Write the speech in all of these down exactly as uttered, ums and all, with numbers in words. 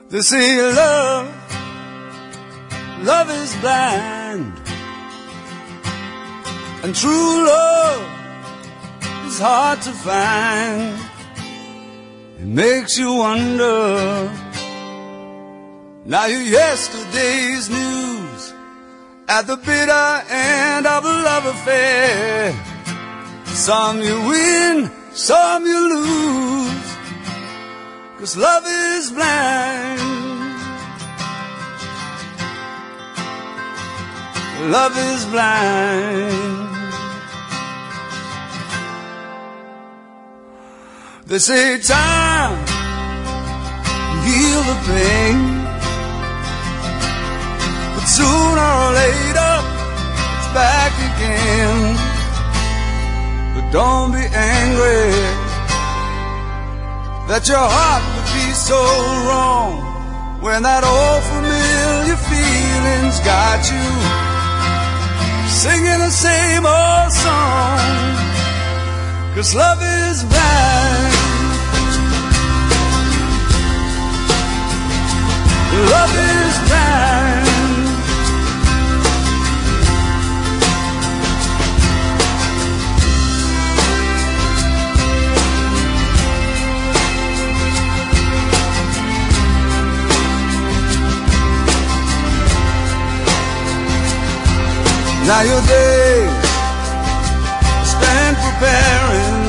They say love, love is blind, and true love is hard to find. It makes you wonder. Now you're yesterday's news at the bitter end of a love affair. Some you win, some you lose, 'cause love is blind. Love is blind. They say time heal the pain, but sooner or later it's back again. But don't be angry that your heart would be so wrong when that old familiar feeling's got you singing the same old song. 'Cause love is blind. Love is blind. Now your days spent preparing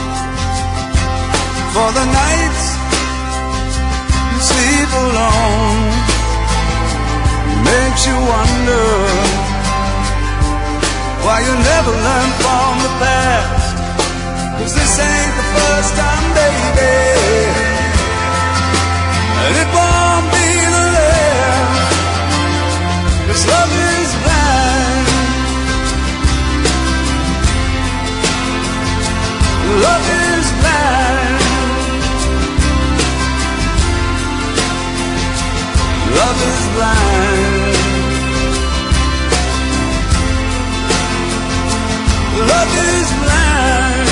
for the nights you sleep alone. Makes you wonder why you never learn from the past. 'Cause this ain't the first time, baby, and it won't be the last. 'Cause love is blind. Love is blind. Love is blind. Love is blind.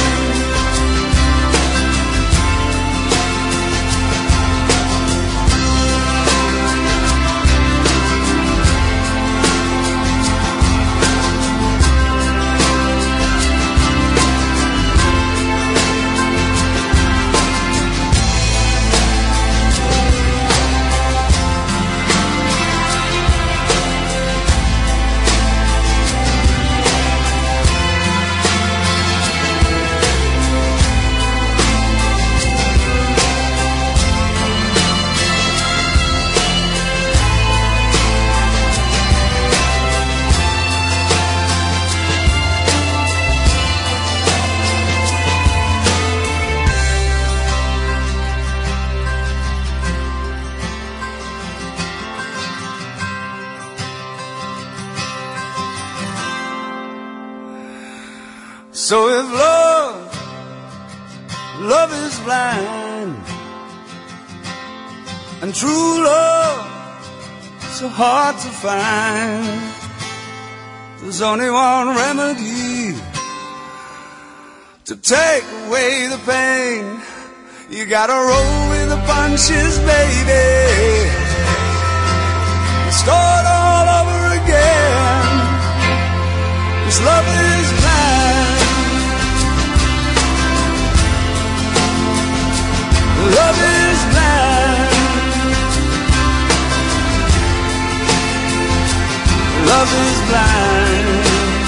So if love, love is blind, and true love so hard to find, there's only one remedy to take away the pain. You gotta roll with the punches, baby, start all over again. 'Cause love is blind. Love is blind. Love is blind.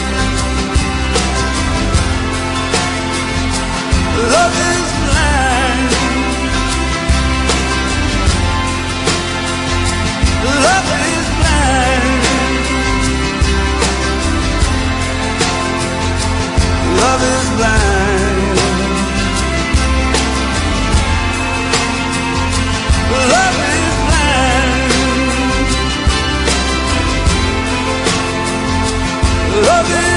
Love is blind. Love is blind. Love is blind. Love is blind. Love is